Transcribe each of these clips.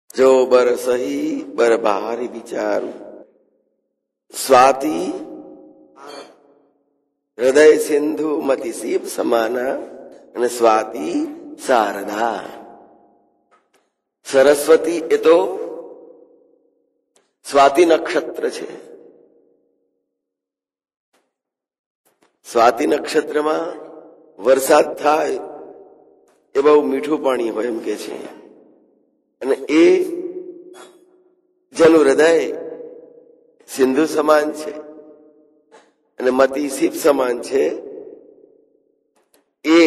જો બરસહી બરબારી વિચારું, સ્વાતિ હૃદય સિંધુ મતિ સીપ સમાના અને સ્વાતિ શારદા. સરસ્વતી એ તો સ્વાતિ નક્ષત્ર છે. સ્વાતિ નક્ષત્રમાં વરસાદ થાય એ બહુ મીઠું પાણી હોય એમ કે છે. અને એ જેનું હૃદય સિંધુ સમાન છે અને મતિ સીપ સમાન છે, એ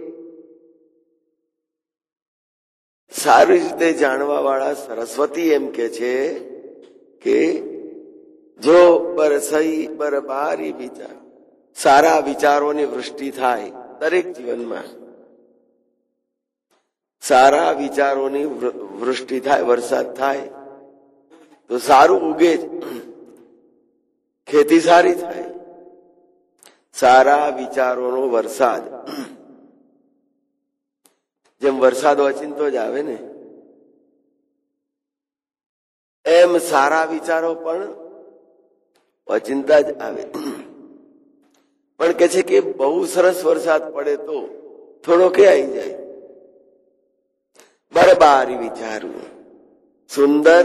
સારી રીતે જાણવા વાળા સરસ્વતી એમ કે છે કે જો બરસઈ બરબારી વિચાર, સારા વિચારોની વૃષ્ટિ થાય દરેક જીવનમાં, સારા વિચારોની વૃષ્ટિ થાય, વરસાદ થાય તો સારું ઉગે, ખેતી સારી થાય. સારા વિચારોનો વરસાદ, જેમ વરસાદ ઓચિંતો જ આવે ને એમ સારા વિચારો પણ ઓચિંતા જ આવે. પણ કે છે કે બહુ સરસ વરસાદ પડે તો થોડો કે આવી જાય. બરબારી વિચારું, સુંદર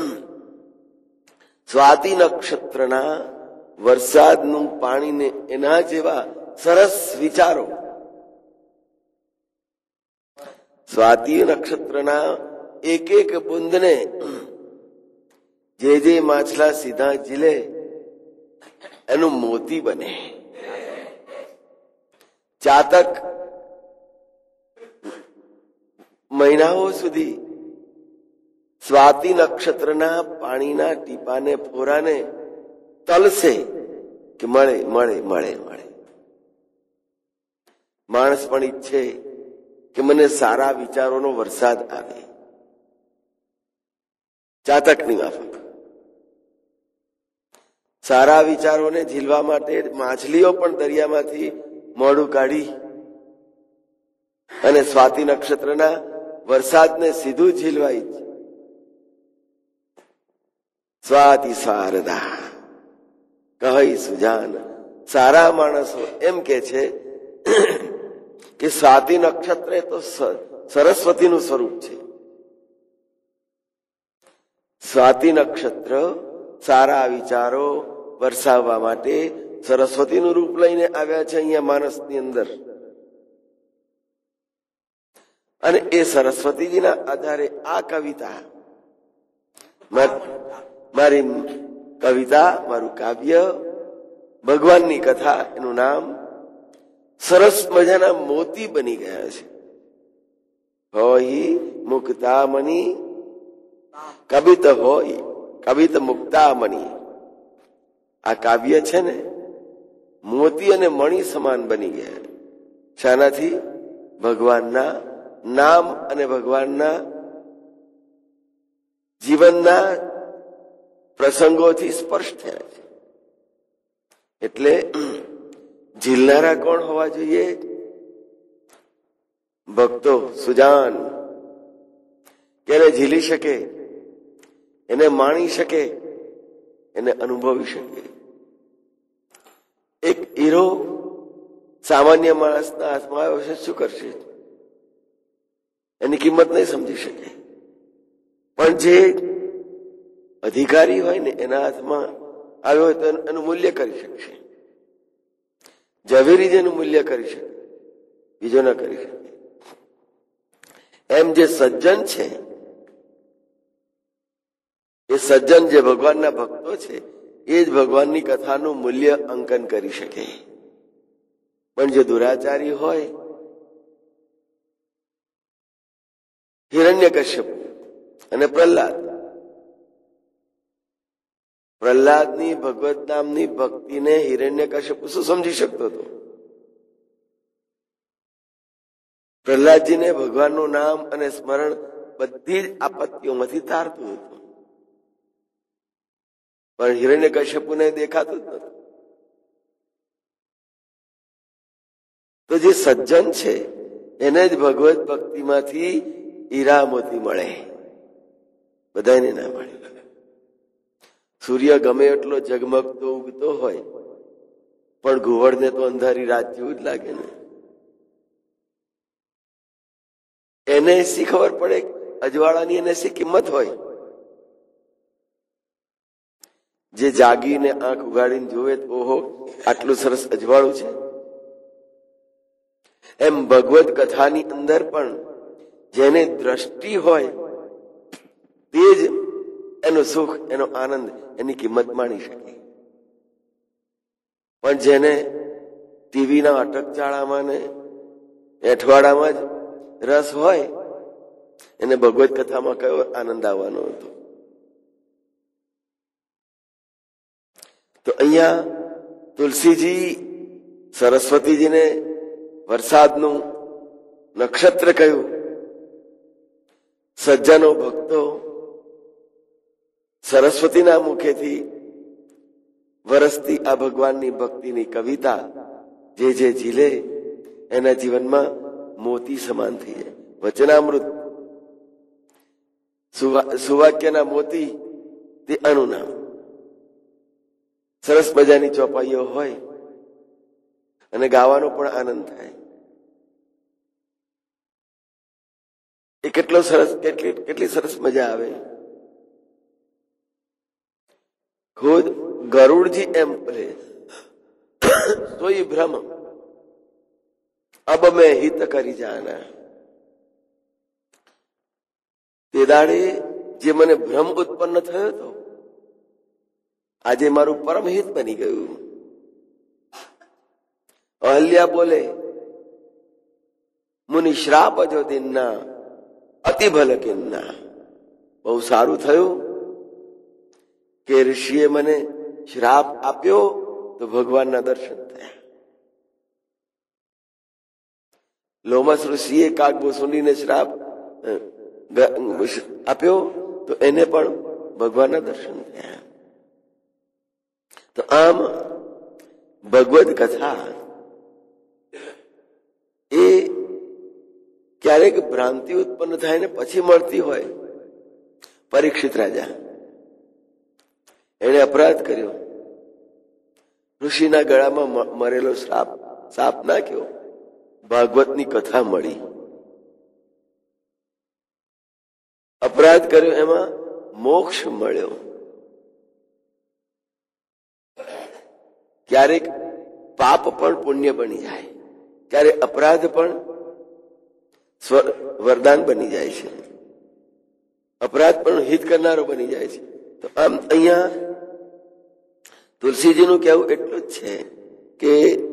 સ્વાતિ નક્ષત્રના વરસાદનું પાણીને એના જેવા સરસ વિચારો, સ્વાતિ નક્ષત્રના એક એક બુંદને જે માછલા સીધા ઝીલે એનું મોતી બને. ચાતક મહિનાઓ સુધી સ્વાતિ નક્ષત્રના પાણીના ટીપાને ફોરાને તલસે કે મળે મળે મળે મળે. માણસ પણ ઈચ્છે કે મને સારા વિચારોનો વરસાદ આવે, ચાતકની માફક. સારા વિચારોને ઝીલવા માટે માછલીઓ પણ દરિયામાંથી મોઢું કાઢી અને સ્વાતિ નક્ષત્રના વરસાદને સીધું ઝીલવાય છે. સ્વાતિ શારદા કહી સુજાન. સારા માણસો એમ કે છે કે સ્વાતિ નક્ષત્ર એ તો સરસ્વતીનું સ્વરૂપ છે. સ્વાતિ નક્ષત્ર સારા વિચારો વરસાવવા માટે સરસ્વતીનું રૂપ લઈને આવ્યા છે અહીંયા માણસની અંદર. અને એ સરસ્વતીજીના આધારે આ કવિતા, મારી કવિતા, મારું કાવ્ય, ભગવાનની કથા, એનું નામ સરસ મજાના મોતી બની ગયા છે. હોય મુક્તામણી કવિત હોય કવિત મુક્તામણી. આ કાવ્ય છે ને મોતી અને મણી સમાન બની ગયા. શાનાથી? ભગવાનના નામ અને ભગવાનના જીવનના પ્રસંગોથી સ્પર્શ થયા છે. એટલે ઝીલનારા કોણ હોવા જોઈએ? ભક્તો, સુજાન, કે એને ઝીલી શકે, એને માણી શકે, એને અનુભવી શકે. એક હીરો સામાન્ય માણસના હાથમાં આવ્યો છે, શું કરશે? એની કિંમત નહીં સમજી શકે. પણ જે અધિકારી હોય ને એના હાથમાં આવ્યો હોય તો એનું મૂલ્ય કરી શકશે. ઝવેરી જેનું મૂલ્ય કરી શકે, બીજો ના કરી શકે. એમ જે સજ્જન છે, એ સજ્જન જે ભગવાનના ભક્તો છે, એ જ ભગવાનની કથાનું મૂલ્ય અંકન કરી શકે. પણ જે દુરાચારી હોય, હિરણ્યકશ્યપ અને પ્રહલાદની ભગવત નામની ભક્તિને હિરણ્યકશ્યપ શું સમજી શકતો હતો? પ્રહલાદજીને ભગવાનનું નામ અને સ્મરણ બધી જ આપત્તિઓમાંથી તારતું હતું, પણ હિરણ્યકશ્યપુને દેખાતું જ નતું. તો જે સજ્જન છે એને જ ભગવત ભક્તિમાંથી હીરા મોતી મળે. બધાને ના પાડી. સૂર્ય ગમે એટલો ઝગમગતો ઉગતો હોય પણ ઘુવડને તો અંધારી રાત જેવું જ લાગે ને. એને શી ખબર પડે અજવાળાની, એને શી કિંમત હોય? જે જાગીને આંખ ઉગાડીને જોવે તો ઓહો આટલું સરસ અજવાળું છે. એમ ભગવદ કથાની અંદર પણ જેને દ્રષ્ટિ હોય તે જ એનું સુખ, એનો આનંદ, એની કિંમત માણી શકે. પણ જેને ટીવીના અટકચાળામાં ને અઠવાડામાં જ રસ હોય એને ભગવદ કથામાં કયો આનંદ આવવાનો હતો? તો અહીંયા તુલસીજી સરસ્વતીજીને વરસાદનું નક્ષત્ર કહ્યું. સજ્જનો ભક્તો સરસ્વતીના મુખેથી વરસતી આ ભગવાનની ભક્તિની કવિતા જે જે ઝીલે એના જીવનમાં મોતી સમાન થઈ જાય. વચનામૃત સુવાક્યના મોતી તે આનું નામ. સરસ મજાની ચોપાઈઓ હોય અને ગાવાનો પણ આનંદ થાય. એ કેટલો સરસ, કેટલી સરસ મજા આવે. ખુદ ગરુડજી એમ બોલે, સોઈ ભ્રમ અબ મેં હિત કરી જાના. તે દાડે જે મને ભ્રમ ઉત્પન્ન થયો હતો આજે મારું પરમ હિત બની ગયું. અહલ્યા બોલે, મુનિ શ્રાપ જો દિનના અતિ ભલ કિન્ના. બહુ સારું થયું કે ઋષિએ મને શ્રાપ આપ્યો તો ભગવાનના દર્શન થયા. લોમસ ઋષિએ કાગભૂષુંડીને શ્રાપ આપ્યો તો એને પણ ભગવાનના દર્શન થયા. તો આમ ભગવદ કથા એ ક્યારેક ભ્રાંતિ ઉત્પન્ન થાય ને પછી મળતી હોય. પરીક્ષિત રાજા એને અપરાધ કર્યો, ઋષિના ગળામાં મરેલો સાપ નાખ્યો, ભાગવતની કથા મળી. અપરાધ કર્યો એમાં મોક્ષ મળ્યો. ક્યારેક પાપ પણ પુણ્ય બની જાય, ક્યારેક અપરાધ પણ વરદાન બની જાય છે, અપરાધ પણ હિત કરનારો બની જાય છે. તો આમ અહીંયા તુલસીજીનું કહેવું એટલું જ છે કે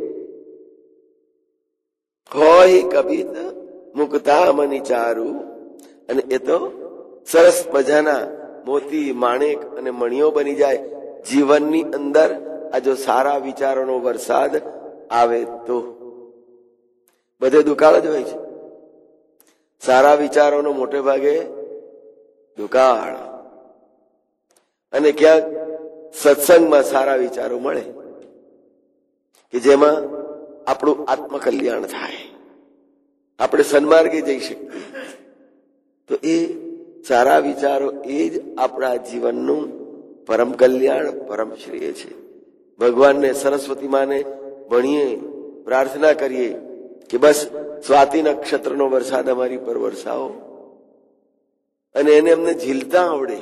હોય કવિત મુક્તા મની ચારુ. અને એ તો સરસ મજાના મોતી, માણેક અને મણીઓ બની જાય. જીવનની અંદર આ જો સારા વિચારોનો વરસાદ આવે તો બધે દુકાળ જ હોય છે. સારા વિચારોનો મોટે ભાગે દુકાળ, અને ક્યાંક સત્સંગમાં સારા વિચારો મળે કે જેમાં આપણું આત્મકલ્યાણ થાય, આપણે સન્માર્ગે જઈ શકીએ. તો એ સારા વિચારો એ જ આપણા જીવનનું પરમ કલ્યાણ, પરમ શ્રેય છે. ભગવાનને, સરસ્વતી માને ભણીએ, પ્રાર્થના કરીએ કે બસ સ્વાતિ નક્ષત્રનો વરસાદ અમારી પર વરસાવો, અને એને અમને ઝીલતા આવડે.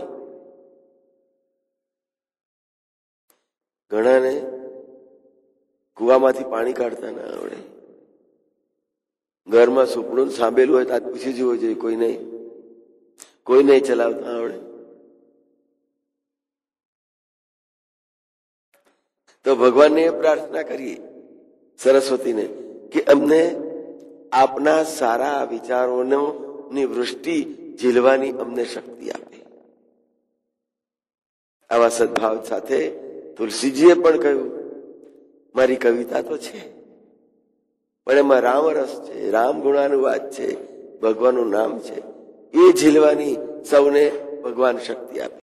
ઘણાને કુવામાંથી પાણી કાઢતા ના આવડે. ઘરમાં સુપડું સાંભળેલું હોય તો આ પૂછી જવું જોઈએ, કોઈ નહીં ચલાવતા આવડે. તો ભગવાનને પ્રાર્થના કરીએ, સરસ્વતીને, કે અમને આપના સારા વિચારોની વૃષ્ટિ ઝીલવાની અમને શક્તિ આપે. આવા સદભાવ સાથે તુલસીજીએ પણ કહ્યું, મારી કવિતા તો છે પણ એમાં રામ રસ છે, રામ ગુણાનુવાદ છે, ભગવાનનું નામ છે, એ ઝીલવાની સૌને ભગવાન શક્તિ આપે.